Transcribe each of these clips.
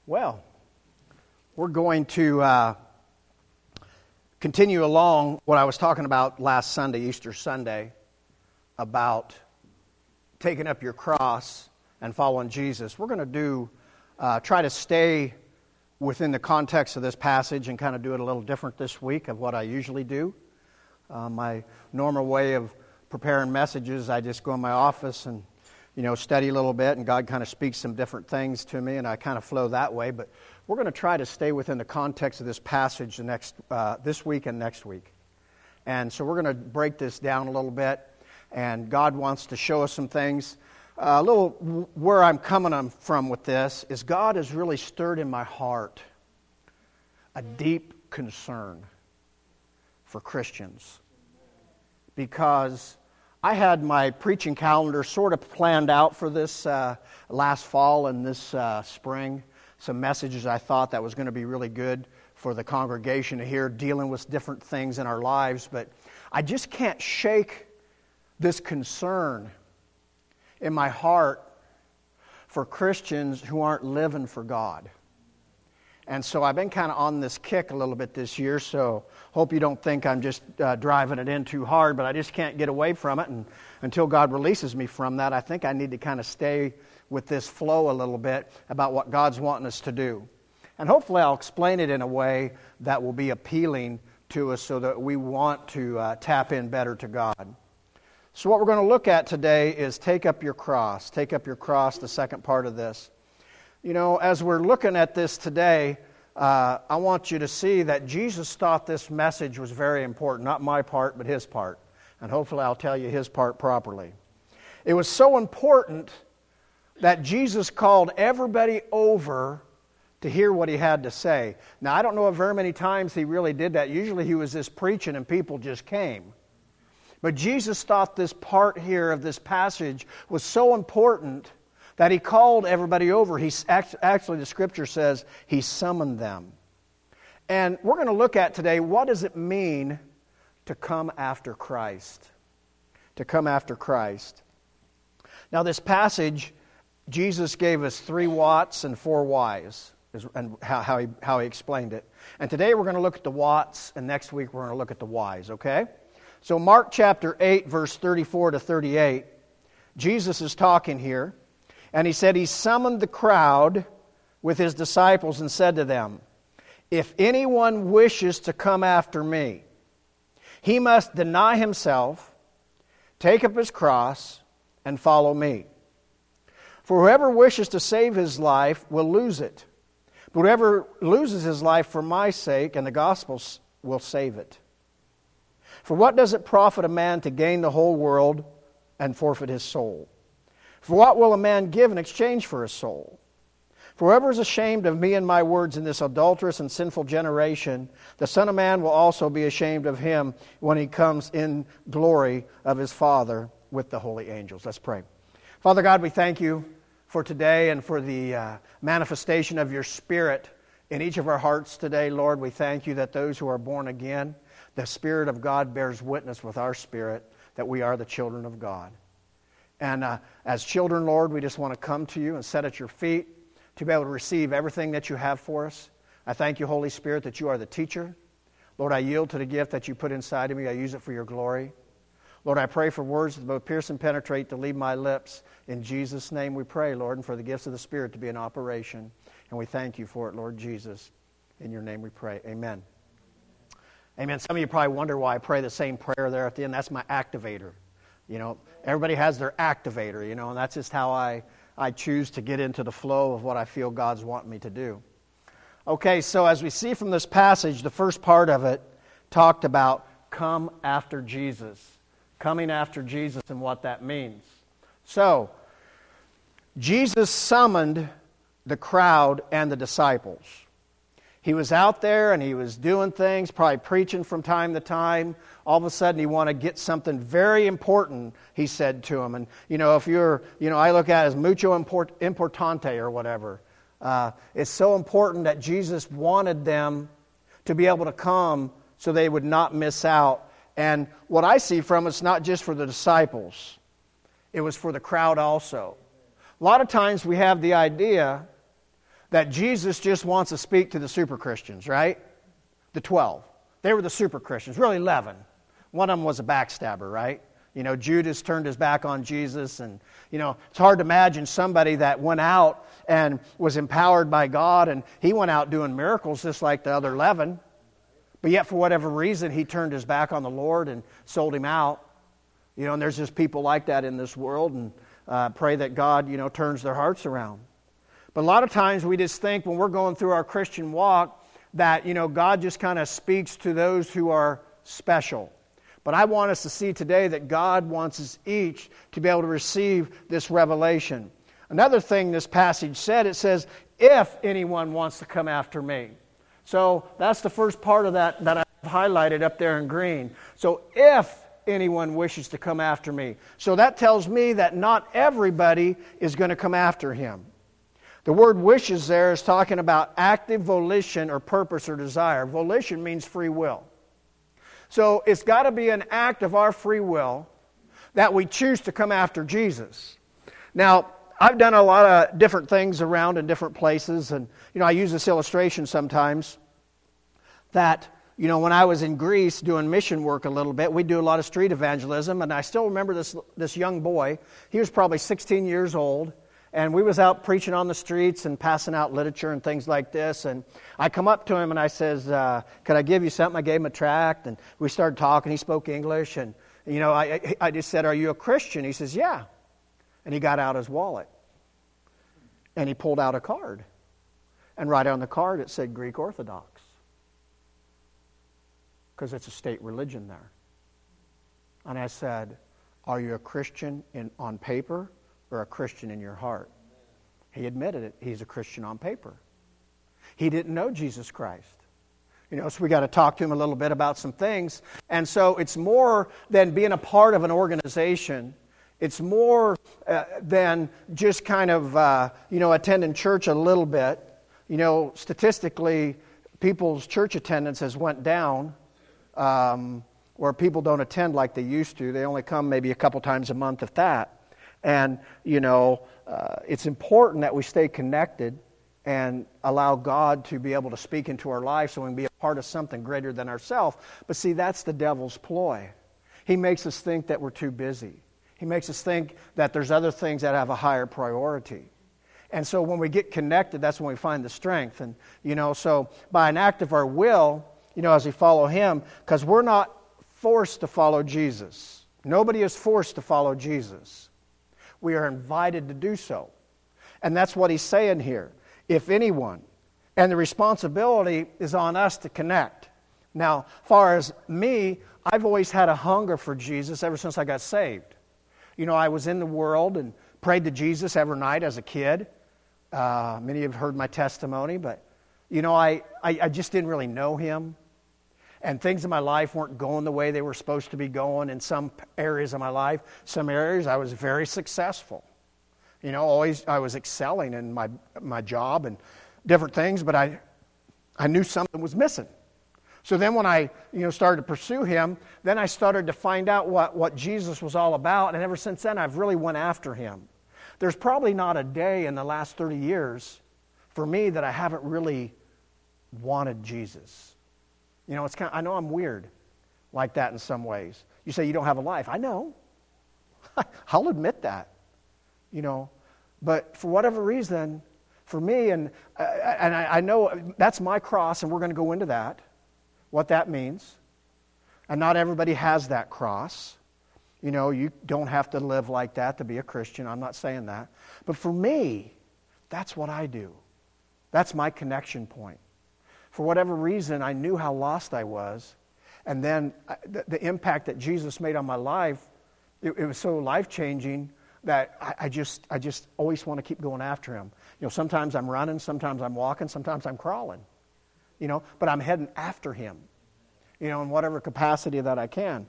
Well, we're going to continue along what I was talking about last Sunday, Easter Sunday, about taking up your cross and following Jesus. We're going to try to stay within the context of this passage and kind of do it a little different this week of what I usually do. My normal way of preparing messages, I just go in my office and study a little bit, and God kind of speaks some different things to me, and I kind of flow that way. But we're going to try to stay within the context of this passage this week and next week. And so we're going to break this down a little bit, and God wants to show us some things. A little where I'm coming from with this is God has really stirred in my heart a deep concern for Christians, because I had my preaching calendar sort of planned out for this last fall and this spring. Some messages I thought that was going to be really good for the congregation to hear, dealing with different things in our lives. But I just can't shake this concern in my heart for Christians who aren't living for God. And so I've been kind of on this kick a little bit this year, so hope you don't think I'm just driving it in too hard, but I just can't get away from it. And until God releases me from that, I think I need to kind of stay with this flow a little bit about what God's wanting us to do. And hopefully I'll explain it in a way that will be appealing to us so that we want to tap in better to God. So what we're going to look at today is take up your cross. Take up your cross, the second part of this. As we're looking at this today, I want you to see that Jesus thought this message was very important. Not my part, but His part. And hopefully I'll tell you His part properly. It was so important that Jesus called everybody over to hear what He had to say. Now, I don't know if very many times He really did that. Usually He was just preaching and people just came. But Jesus thought this part here of this passage was so important that He called everybody over. Actually, the Scripture says He summoned them. And we're going to look at today, what does it mean to come after Christ? To come after Christ. Now, this passage, Jesus gave us 3 whats and 4 whys, and how He explained it. And today we're going to look at the whats, and next week we're going to look at the whys, okay? So Mark chapter 8, verse 34 to 38, Jesus is talking here. And He said He summoned the crowd with His disciples and said to them, "If anyone wishes to come after me, he must deny himself, take up his cross, and follow me. For whoever wishes to save his life will lose it. But whoever loses his life for my sake and the gospel's will save it. For what does it profit a man to gain the whole world and forfeit his soul? For what will a man give in exchange for his soul? For whoever is ashamed of me and my words in this adulterous and sinful generation, the Son of Man will also be ashamed of him when He comes in glory of His Father with the holy angels." Let's pray. Father God, we thank You for today and for the manifestation of Your Spirit in each of our hearts today. Lord, we thank You that those who are born again, the Spirit of God bears witness with our spirit that we are the children of God. And as children, Lord, we just want to come to You and sit at Your feet to be able to receive everything that You have for us. I thank You, Holy Spirit, that You are the teacher. Lord, I yield to the gift that You put inside of me. I use it for Your glory. Lord, I pray for words that both pierce and penetrate to leave my lips. In Jesus' name we pray, Lord, and for the gifts of the Spirit to be in operation. And we thank You for it, Lord Jesus. In Your name we pray. Amen. Amen. Some of you probably wonder why I pray the same prayer there at the end. That's my activator. Everybody has their activator, and that's just how I choose to get into the flow of what I feel God's wanting me to do. Okay, so as we see from this passage, the first part of it talked about come after Jesus. Coming after Jesus and what that means. So, Jesus summoned the crowd and the disciples. He was out there and He was doing things, probably preaching from time to time. All of a sudden He wanted to get something very important, He said to them. And, if you're, I look at it as mucho importante or whatever. It's so important that Jesus wanted them to be able to come so they would not miss out. And what I see from it's not just for the disciples. It was for the crowd also. A lot of times we have the idea that Jesus just wants to speak to the super Christians, right? The 12. They were the super Christians, really 11. One of them was a backstabber, right? Judas turned his back on Jesus, and, it's hard to imagine somebody that went out and was empowered by God, and he went out doing miracles just like the other 11, but yet for whatever reason, he turned his back on the Lord and sold him out. And there's just people like that in this world, and pray that God, turns their hearts around. But a lot of times we just think when we're going through our Christian walk that, God just kind of speaks to those who are special. But I want us to see today that God wants us each to be able to receive this revelation. Another thing this passage said, it says, if anyone wants to come after me. So that's the first part of that I've highlighted up there in green. So if anyone wishes to come after me. So that tells me that not everybody is going to come after him. The word wishes there is talking about active volition or purpose or desire. Volition means free will. So it's got to be an act of our free will that we choose to come after Jesus. Now, I've done a lot of different things around in different places, and I use this illustration sometimes that when I was in Greece doing mission work a little bit, we'd do a lot of street evangelism, and I still remember this young boy. He was probably 16 years old, and we was out preaching on the streets and passing out literature and things like this. And I come up to him and I says, could I give you something? I gave him a tract, and we started talking. He spoke English, and I just said, are you a Christian? He says, yeah. And he got out his wallet, and he pulled out a card. And right on the card it said Greek Orthodox, because it's a state religion there. And I said, are you a Christian on paper or a Christian in your heart? He admitted it. He's a Christian on paper. He didn't know Jesus Christ. So we got to talk to him a little bit about some things. And so it's more than being a part of an organization. It's more than just kind of, attending church a little bit. Statistically, people's church attendance has went down, where people don't attend like they used to. They only come maybe a couple times a month, if that. And, it's important that we stay connected and allow God to be able to speak into our life so we can be a part of something greater than ourselves. But see, that's the devil's ploy. He makes us think that we're too busy. He makes us think that there's other things that have a higher priority. And so when we get connected, that's when we find the strength. And, so by an act of our will, as we follow him, because we're not forced to follow Jesus. Nobody is forced to follow Jesus. We are invited to do so. And that's what he's saying here. If anyone. And the responsibility is on us to connect. Now, as far as me, I've always had a hunger for Jesus ever since I got saved. I was in the world and prayed to Jesus every night as a kid. Many have heard my testimony, but, I just didn't really know him. And things in my life weren't going the way they were supposed to be going in some areas of my life. Some areas I was very successful. Always I was excelling in my job and different things, but I knew something was missing. So then when I started to pursue him, then I started to find out what Jesus was all about, and ever since then I've really went after him. There's probably not a day in the last 30 years for me that I haven't really wanted Jesus. It's I know I'm weird like that in some ways. You say you don't have a life. I know. I'll admit that. But for whatever reason, for me, and I know that's my cross, and we're going to go into that, what that means. And not everybody has that cross. You don't have to live like that to be a Christian. I'm not saying that. But for me, that's what I do. That's my connection point. For whatever reason, I knew how lost I was. And then the impact that Jesus made on my life, it was so life-changing that I just always want to keep going after him. Sometimes I'm running, sometimes I'm walking, sometimes I'm crawling. But I'm heading after him, in whatever capacity that I can.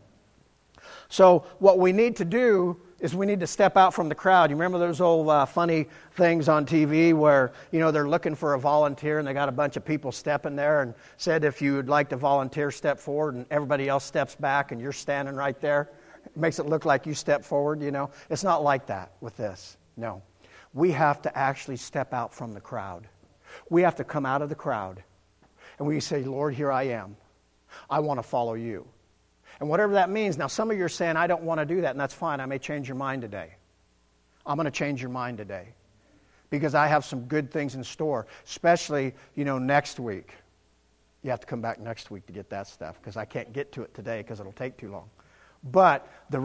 So what we need to do is we need to step out from the crowd. You remember those old funny things on TV where, they're looking for a volunteer and they got a bunch of people stepping there and said if you would like to volunteer, step forward, and everybody else steps back and you're standing right there. It makes it look like you step forward, It's not like that with this. No. We have to actually step out from the crowd. We have to come out of the crowd. And we say, Lord, here I am. I want to follow you. And whatever that means, now some of you are saying, I don't want to do that, and that's fine. I may change your mind today. I'm going to change your mind today. Because I have some good things in store, especially, next week. You have to come back next week to get that stuff, because I can't get to it today because it'll take too long. But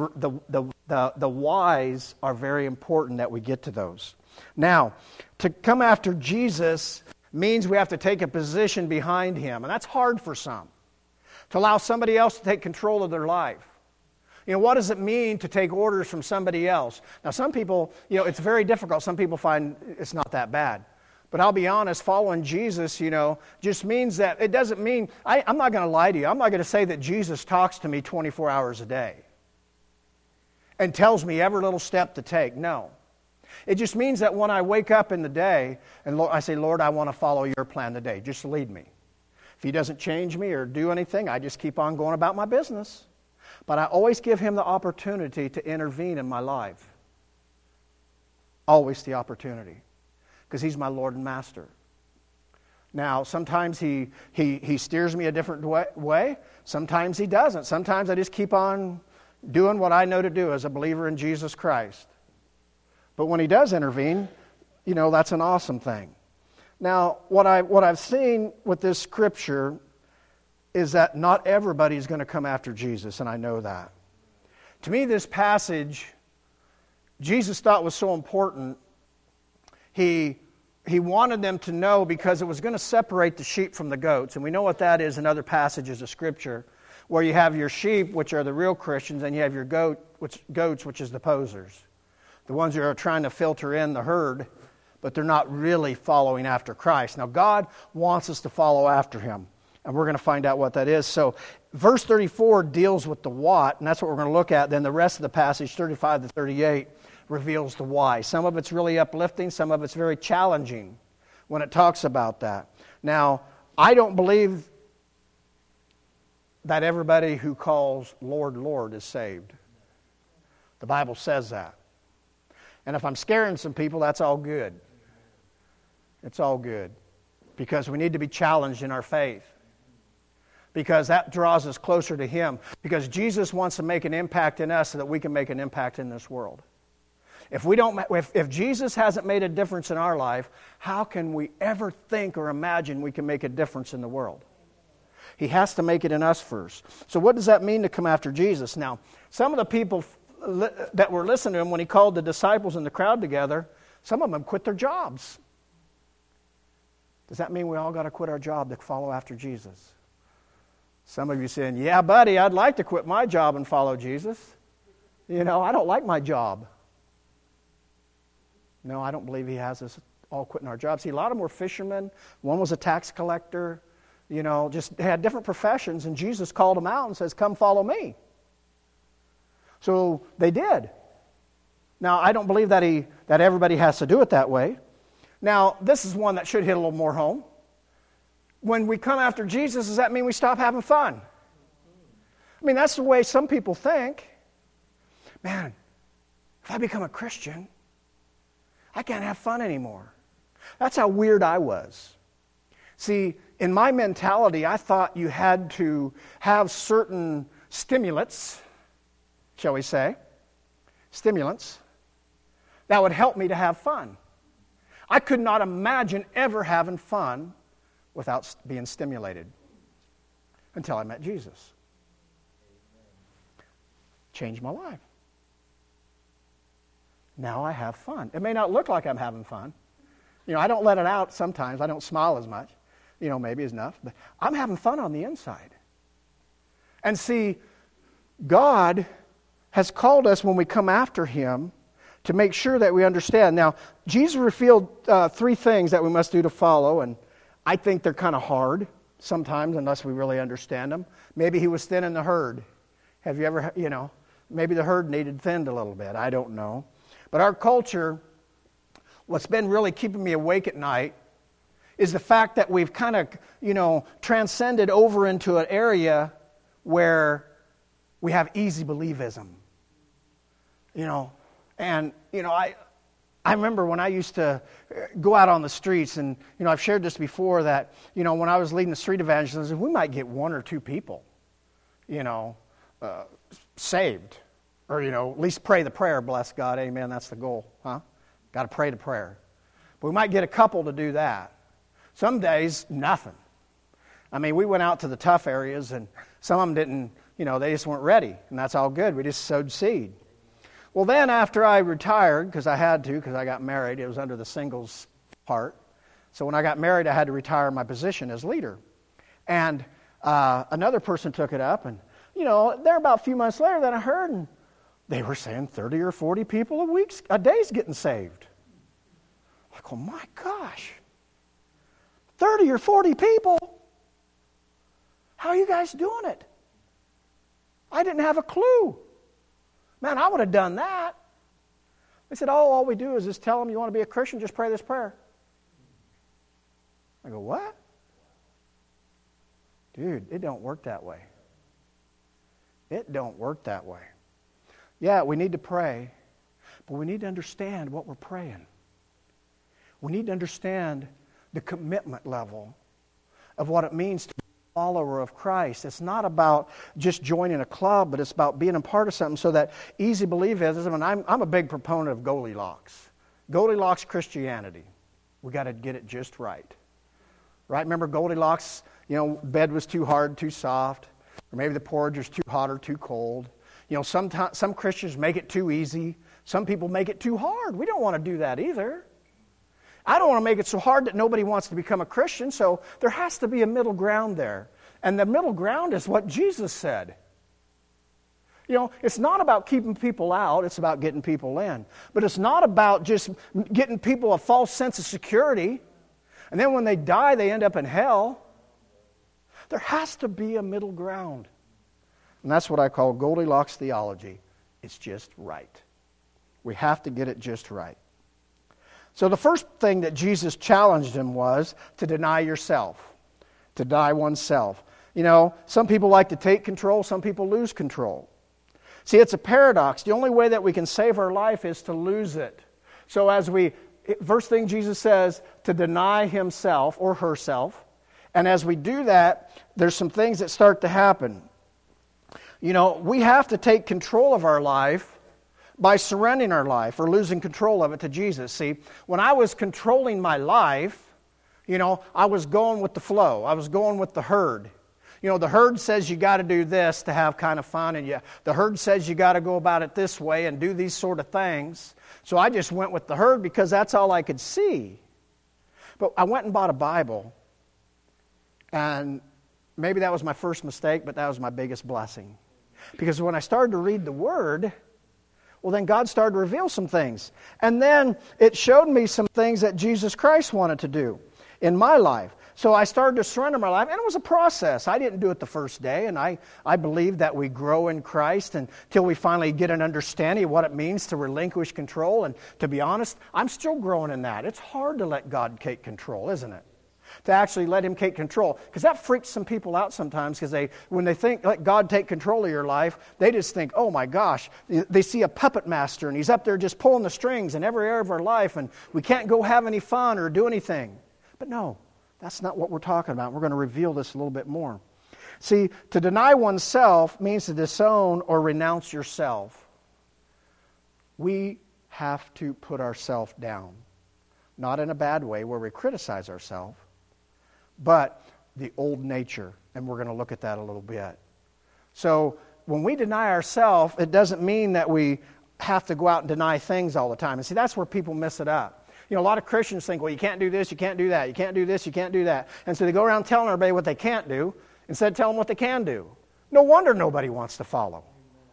the whys are very important that we get to those. Now, to come after Jesus means we have to take a position behind Him, and that's hard for some. To allow somebody else to take control of their life. What does it mean to take orders from somebody else? Now, some people, it's very difficult. Some people find it's not that bad. But I'll be honest, following Jesus, just means that it doesn't mean, I'm not going to lie to you. I'm not going to say that Jesus talks to me 24 hours a day and tells me every little step to take. No. It just means that when I wake up in the day and I say, Lord, I want to follow your plan today. Just lead me. If He doesn't change me or do anything, I just keep on going about my business. But I always give Him the opportunity to intervene in my life. Always the opportunity. Because He's my Lord and Master. Now, sometimes He steers me a different way. Sometimes He doesn't. Sometimes I just keep on doing what I know to do as a believer in Jesus Christ. But when He does intervene, that's an awesome thing. Now, what I've seen with this scripture is that not everybody's going to come after Jesus, and I know that. To me, this passage, Jesus thought was so important. He wanted them to know because it was going to separate the sheep from the goats. And we know what that is in other passages of Scripture, where you have your sheep, which are the real Christians, and you have your goats, which is the posers. The ones that are trying to filter in the herd, but they're not really following after Christ. Now, God wants us to follow after Him, and we're going to find out what that is. So, verse 34 deals with the what, and that's what we're going to look at. Then the rest of the passage, 35 to 38, reveals the why. Some of it's really uplifting, some of it's very challenging when it talks about that. Now, I don't believe that everybody who calls Lord, Lord is saved. The Bible says that. And if I'm scaring some people, that's all good. It's all good. Because we need to be challenged in our faith. Because that draws us closer to Him. Because Jesus wants to make an impact in us so that we can make an impact in this world. If Jesus hasn't made a difference in our life, how can we ever think or imagine we can make a difference in the world? He has to make it in us first. So what does that mean to come after Jesus? Now, some of the people that were listening to Him when He called the disciples and the crowd together, some of them quit their jobs. Does that mean we all got to quit our job to follow after Jesus? Some of you saying, yeah, buddy, I'd like to quit my job and follow Jesus. I don't like my job. No, I don't believe He has us all quitting our jobs. See, a lot of them were fishermen. One was a tax collector. Just had different professions. And Jesus called them out and says, come follow me. So they did. Now, I don't believe that everybody has to do it that way. Now, this is one that should hit a little more home. When we come after Jesus, does that mean we stop having fun? I mean, that's the way some people think. Man, if I become a Christian, I can't have fun anymore. That's how weird I was. See, in my mentality, I thought you had to have certain stimulants, shall we say, stimulants, that would help me to have fun. I could not imagine ever having fun without being stimulated until I met Jesus. Changed my life. Now I have fun. It may not look like I'm having fun. I don't let it out sometimes. I don't smile as much. Maybe is enough. But I'm having fun on the inside. And see, God has called us when we come after Him to make sure that we understand. Now, Jesus revealed 3 things that we must do to follow, and I think they're kind of hard sometimes unless we really understand them. Maybe He was thinning the herd. Have you ever, maybe the herd needed thinned a little bit. I don't know. But our culture, what's been really keeping me awake at night is the fact that we've kind of, transcended over into an area where we have easy believism. And, I remember when I used to go out on the streets, and, I've shared this before, that, when I was leading the street evangelism, we might get one or two people, saved. Or, at least pray the prayer, bless God, amen, that's the goal, huh? Got to pray the prayer. But we might get a couple to do that. Some days, nothing. I mean, we went out to the tough areas, and some of them didn't, they just weren't ready, and that's all good. We just sowed seed. Well, then after I retired, because I had to, because I got married, it was under the singles part. So when I got married, I had to retire my position as leader. And another person took it up, and, there about a few months later, then I heard, and they were saying 30 or 40 people a day's getting saved. Like, oh my gosh, 30 or 40 people? How are you guys doing it? I didn't have a clue. Man, I would have done that. They said, all we do is just tell them you want to be a Christian, just pray this prayer. I go, what? Dude, it don't work that way. It don't work that way. Yeah, we need to pray, but we need to understand what we're praying. We need to understand the commitment level of what it means to be a follower of Christ. It's not about just joining a club, but it's about being a part of something. So that easy believism, and I'm a big proponent of Goldilocks. Goldilocks Christianity. We got to get it just right. Right? Remember Goldilocks, bed was too hard, too soft, or maybe the porridge was too hot or too cold. Some Christians make it too easy. Some people make it too hard. We don't want to do that either. I don't want to make it so hard that nobody wants to become a Christian, so there has to be a middle ground there. And the middle ground is what Jesus said. It's not about keeping people out, it's about getting people in. But it's not about just getting people a false sense of security, and then when they die, they end up in hell. There has to be a middle ground. And that's what I call Goldilocks theology. It's just right. We have to get it just right. So the first thing that Jesus challenged him was to deny yourself, to deny oneself. Some people like to take control, some people lose control. See, it's a paradox. The only way that we can save our life is to lose it. So first thing Jesus says, to deny himself or herself. And as we do that, there's some things that start to happen. We have to take control of our life by surrendering our life or losing control of it to Jesus. See, when I was controlling my life, I was going with the flow. I was going with the herd. The herd says you got to do this to have kind of fun, and the herd says you got to go about it this way and do these sort of things. So I just went with the herd because that's all I could see. But I went and bought a Bible, and maybe that was my first mistake, but that was my biggest blessing. Because when I started to read the Word, well, then God started to reveal some things. And then it showed me some things that Jesus Christ wanted to do in my life. So I started to surrender my life, and it was a process. I didn't do it the first day, and I believe that we grow in Christ until we finally get an understanding of what it means to relinquish control. And to be honest, I'm still growing in that. It's hard to let God take control, isn't it? To actually let Him take control. Because that freaks some people out sometimes, because when they think, let God take control of your life, they just think, oh my gosh, they see a puppet master, and he's up there just pulling the strings in every area of our life, and we can't go have any fun or do anything. But no, that's not what we're talking about. We're going to reveal this a little bit more. See, to deny oneself means to disown or renounce yourself. We have to put ourselves down. Not in a bad way where we criticize ourselves, but the old nature, and we're going to look at that a little bit. So when we deny ourselves, it doesn't mean that we have to go out and deny things all the time. And see, that's where people miss it up. A lot of Christians think, well, you can't do this, you can't do that, you can't do this, you can't do that. And so they go around telling everybody what they can't do instead of telling them what they can do. No wonder nobody wants to follow.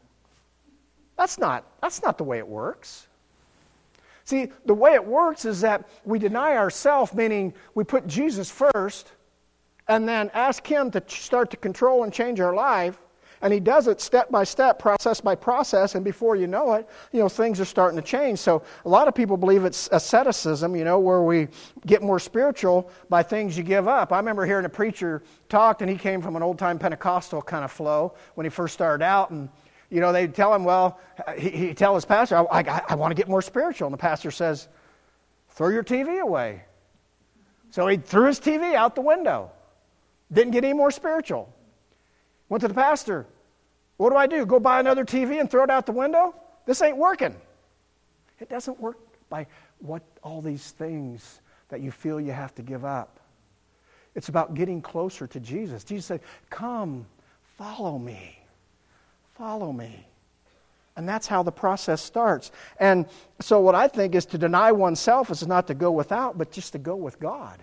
That's not the way it works. See, the way it works is that we deny ourselves, meaning we put Jesus first, and then ask Him to start to control and change our life, and He does it step by step, process by process, and before you know it, things are starting to change. So a lot of people believe it's asceticism, where we get more spiritual by things you give up. I remember hearing a preacher talk, and he came from an old-time Pentecostal kind of flow when he first started out, and they'd tell him, well, he'd tell his pastor, I want to get more spiritual. And the pastor says, Throw your TV away. So he threw his TV out the window. Didn't get any more spiritual. Went to the pastor. What do? Go buy another TV and throw it out the window? This ain't working. It doesn't work by all these things that you feel you have to give up. It's about getting closer to Jesus. Jesus said, come, follow me. Follow me. And that's how the process starts. And so what I think is to deny oneself is not to go without, but just to go with God.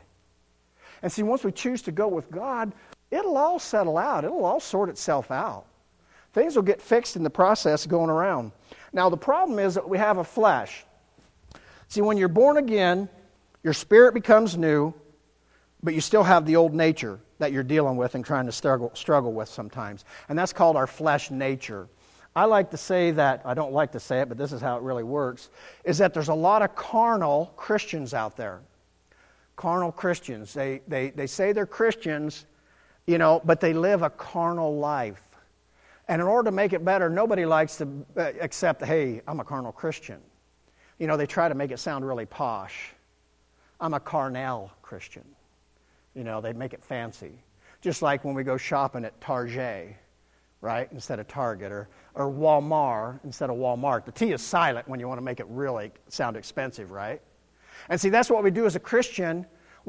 And see, once we choose to go with God, it'll all settle out. It'll all sort itself out. Things will get fixed in the process going around. Now, the problem is that we have a flesh. See, when you're born again, your spirit becomes new, but you still have the old nature that you're dealing with and trying to struggle with sometimes. And that's called our flesh nature. I like to say that, I don't like to say it, but this is how it really works, is that there's a lot of carnal Christians out there. Carnal Christians. They say they're Christians, but they live a carnal life. And in order to make it better, nobody likes to accept, hey, I'm a carnal Christian. They try to make it sound really posh. I'm a carnal Christian. They make it fancy. Just like when we go shopping at Target, right, instead of Target, or Walmart instead of Walmart. The T is silent when you want to make it really sound expensive, right? And see, that's what we do as a Christian.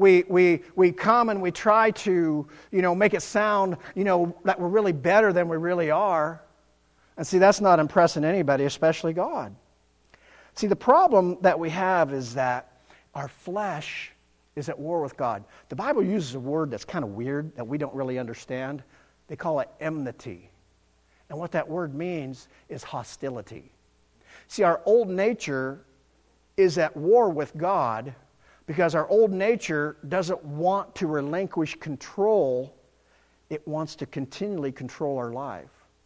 We come and we try to, make it sound, that we're really better than we really are. And see, that's not impressing anybody, especially God. See, the problem that we have is that our flesh is at war with God. The Bible uses a word that's kind of weird that we don't really understand. They call it enmity. And what that word means is hostility. See, our old nature is at war with God because our old nature doesn't want to relinquish control. It wants to continually control our life.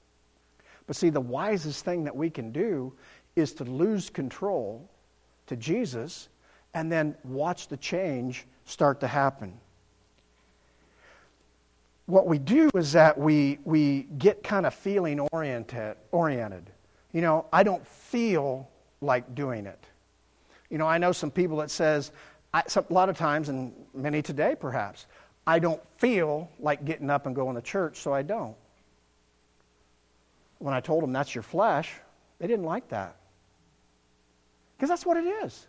But see, the wisest thing that we can do is to lose control to Jesus and then watch the change start to happen. What we do is that we get kind of feeling oriented. I don't feel like doing it. I know some people that says, a lot of times, and many today perhaps, I don't feel like getting up and going to church, so I don't. When I told them that's your flesh, they didn't like that. Because that's what it is.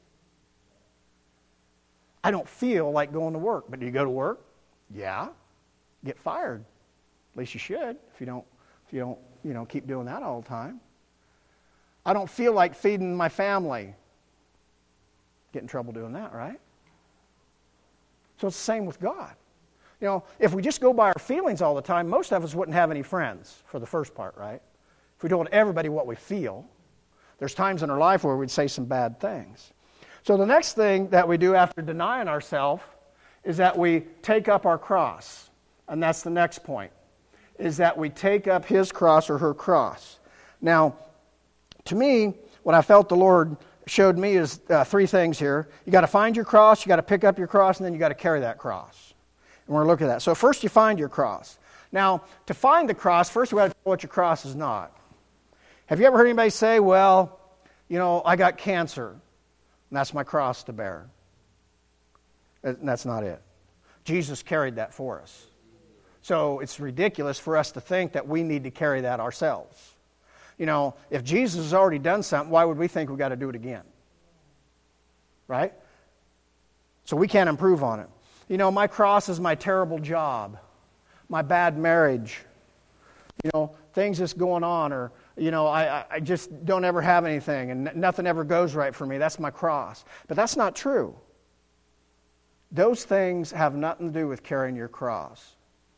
I don't feel like going to work. But do you go to work? Yeah. Get fired. At least you should if you don't keep doing that all the time. I don't feel like feeding my family. Get in trouble doing that, right? So it's the same with God. If we just go by our feelings all the time, most of us wouldn't have any friends for the first part, right? If we told everybody what we feel, there's times in our life where we'd say some bad things. So the next thing that we do after denying ourselves is that we take up our cross. And that's the next point, is that we take up his cross or her cross. Now, to me, what I felt the Lord showed me is three things here. You got to find your cross, you got to pick up your cross, and then you got to carry that cross. And we're going to look at that. So first you find your cross. Now, to find the cross, first we got to know what your cross is not. Have you ever heard anybody say, well, I got cancer, and that's my cross to bear? And that's not it. Jesus carried that for us. So it's ridiculous for us to think that we need to carry that ourselves. If Jesus has already done something, why would we think we've got to do it again? Right? So we can't improve on it. My cross is my terrible job, my bad marriage, things that's going on, or, I just don't ever have anything and nothing ever goes right for me. That's my cross. But that's not true. Those things have nothing to do with carrying your cross.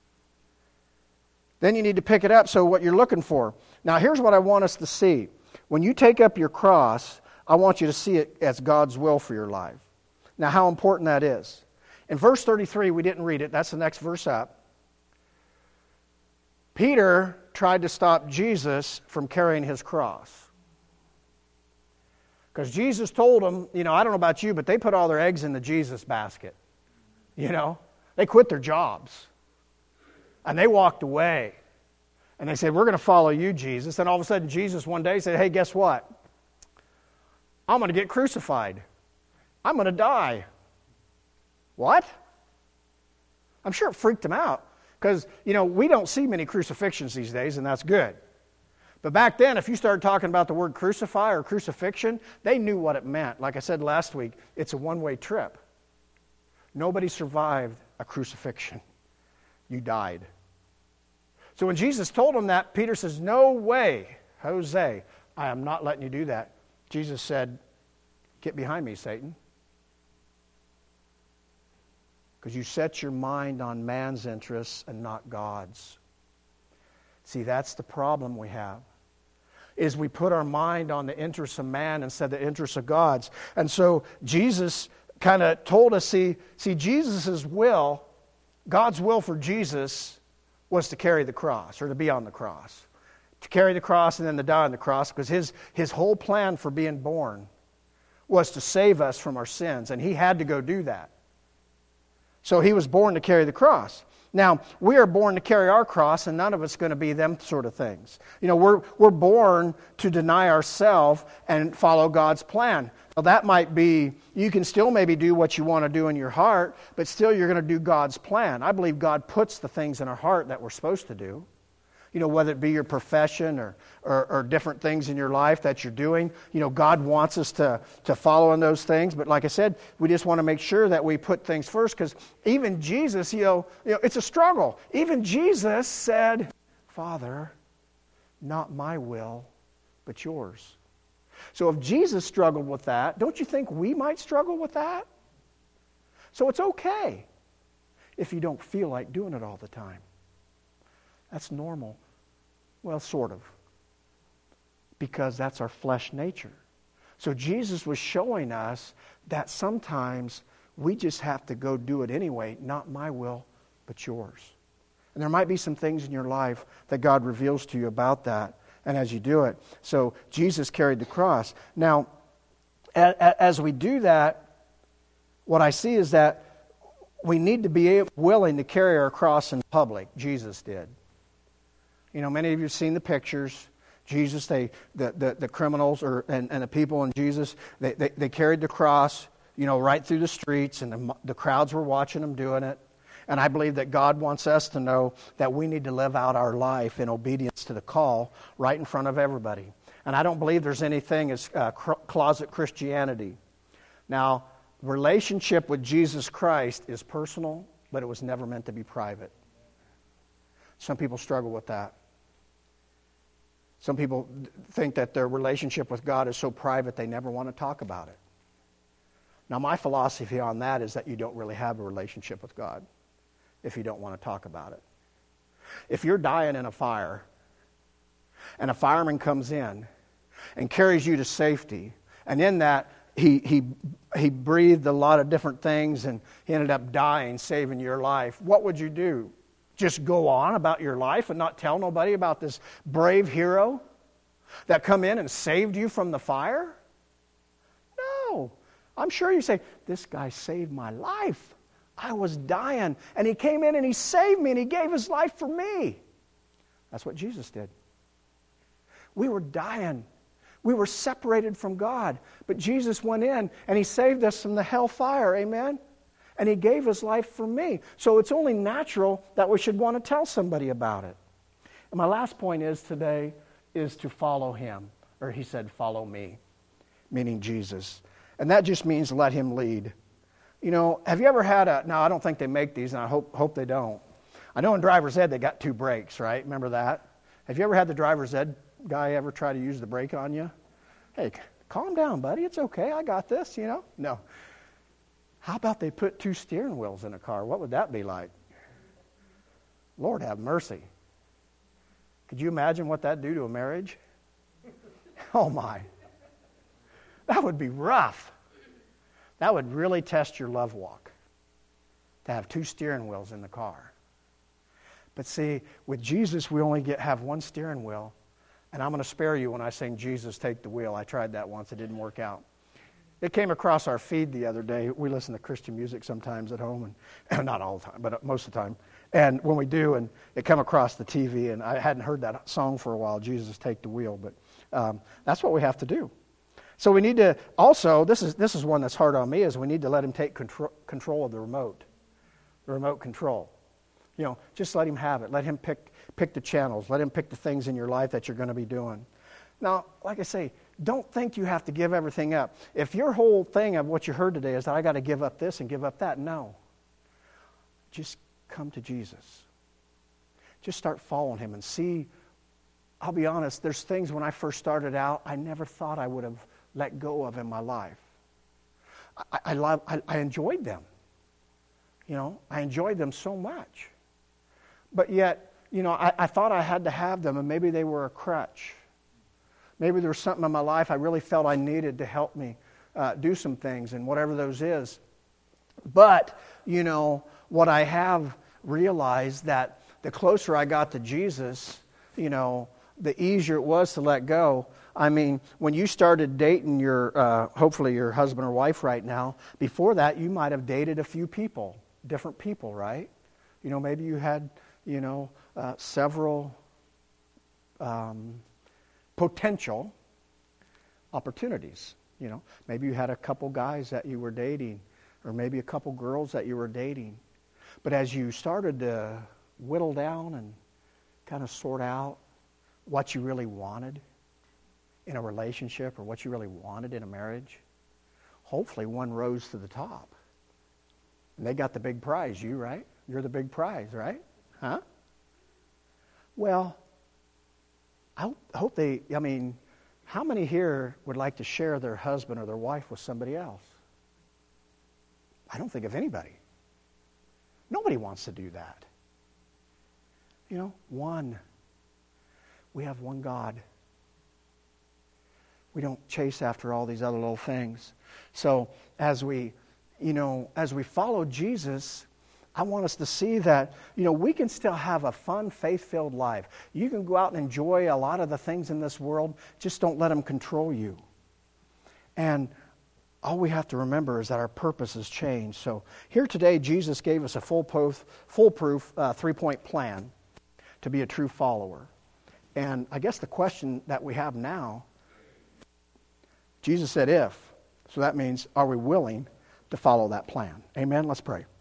Then you need to pick it up, so what you're looking for. Now, here's what I want us to see. When you take up your cross, I want you to see it as God's will for your life. Now, how important that is. In verse 33, we didn't read it. That's the next verse up. Peter tried to stop Jesus from carrying his cross. Because Jesus told him, I don't know about you, but they put all their eggs in the Jesus basket. They quit their jobs. And they walked away. And they said, we're going to follow you, Jesus. And all of a sudden, Jesus one day said, hey, guess what? I'm going to get crucified. I'm going to die. What? I'm sure it freaked him out because, we don't see many crucifixions these days, and that's good. But back then, if you started talking about the word crucify or crucifixion, they knew what it meant. Like I said last week, it's a one-way trip. Nobody survived a crucifixion. You died. So when Jesus told him that, Peter says, no way, Jose, I am not letting you do that. Jesus said, get behind me, Satan. Because you set your mind on man's interests and not God's. See, that's the problem we have, is we put our mind on the interests of man instead of the interests of God's. And so Jesus kind of told us, see, Jesus' will, God's will for Jesus was to carry the cross, or to be on the cross. To carry the cross and then to die on the cross, because his whole plan for being born was to save us from our sins, and he had to go do that. So he was born to carry the cross. Now, we are born to carry our cross, and none of it's going to be them sort of things. We're born to deny ourselves and follow God's plan. Now, that might be, you can still maybe do what you want to do in your heart, but still you're going to do God's plan. I believe God puts the things in our heart that we're supposed to do. Whether it be your profession or different things in your life that you're doing. God wants us to follow in those things. But like I said, we just want to make sure that we put things first, because even Jesus, it's a struggle. Even Jesus said, Father, not my will, but yours. So if Jesus struggled with that, don't you think we might struggle with that? So it's okay if you don't feel like doing it all the time. That's normal. Well, sort of. Because that's our flesh nature. So Jesus was showing us that sometimes we just have to go do it anyway. Not my will, but yours. And there might be some things in your life that God reveals to you about that. And as you do it. So Jesus carried the cross. Now, as we do that, what I see is that we need to be willing to carry our cross in public. Jesus did. Many of you have seen the pictures. Jesus, the criminals and the people in Jesus, they carried the cross, right through the streets, and the crowds were watching them doing it. And I believe that God wants us to know that we need to live out our life in obedience to the call right in front of everybody. And I don't believe there's anything as closet Christianity. Now, relationship with Jesus Christ is personal, but it was never meant to be private. Some people struggle with that. Some people think that their relationship with God is so private they never want to talk about it. Now, my philosophy on that is that you don't really have a relationship with God if you don't want to talk about it. If you're dying in a fire and a fireman comes in and carries you to safety, and in that he breathed a lot of different things and he ended up dying, saving your life, what would you do? Just go on about your life and not tell nobody about this brave hero that come in and saved you from the fire? No. I'm sure you say, this guy saved my life. I was dying, and he came in and he saved me, and he gave his life for me. That's what Jesus did. We were dying. We were separated from God. But Jesus went in, and he saved us from the hellfire. Amen? And he gave his life for me. So it's only natural that we should want to tell somebody about it. And my last point today is to follow him. Or he said, follow me, meaning Jesus. And that just means let him lead. Have you ever had now I don't think they make these, and I hope they don't. I know in driver's ed they got 2 brakes, right? Remember that? Have you ever had the driver's ed guy ever try to use the brake on you? Hey, calm down, buddy. It's okay. I got this, No. How about they put 2 steering wheels in a car? What would that be like? Lord have mercy. Could you imagine what that'd do to a marriage? Oh my. That would be rough. That would really test your love walk, to have 2 steering wheels in the car. But see, with Jesus, we only have 1 steering wheel. And I'm going to spare you when I sing Jesus, Take the Wheel. I tried that once. It didn't work out. It came across our feed the other day. We listen to Christian music sometimes at home, and not all the time, but most of the time. And when we do, and it come across the TV, and I hadn't heard that song for a while, Jesus, Take the Wheel. But that's what we have to do. So we need to also, this is one that's hard on me, is we need to let him take control of the remote control. Just let him have it. Let him pick the channels. Let him pick the things in your life that you're going to be doing. Now, like I say, don't think you have to give everything up. If your whole thing of what you heard today is that I got to give up this and give up that, no. Just come to Jesus. Just start following him and see. I'll be honest, there's things when I first started out I never thought I would have let go of in my life. I enjoyed them. I enjoyed them so much. But yet, I thought I had to have them, and maybe they were a crutch. Maybe there was something in my life I really felt I needed to help me do some things, and whatever those is. But, what I have realized that the closer I got to Jesus, the easier it was to let go. I mean, when you started dating your, hopefully your husband or wife right now, before that you might have dated a few people, different people, right? Maybe you had, several potential opportunities. Maybe you had a couple guys that you were dating, or maybe a couple girls that you were dating. But as you started to whittle down and kind of sort out what you really wanted in a relationship or what you really wanted in a marriage, hopefully one rose to the top. And they got the big prize, right? You're the big prize, right? Huh? Well, I hope how many here would like to share their husband or their wife with somebody else? I don't think of anybody. Nobody wants to do that. We have one God. We don't chase after all these other little things. So as we follow Jesus, I want us to see that, we can still have a fun, faith-filled life. You can go out and enjoy a lot of the things in this world. Just don't let them control you. And all we have to remember is that our purpose has changed. So here today, Jesus gave us a foolproof 3-point plan to be a true follower. And I guess the question that we have now, Jesus said if. So that means, are we willing to follow that plan? Amen? Let's pray.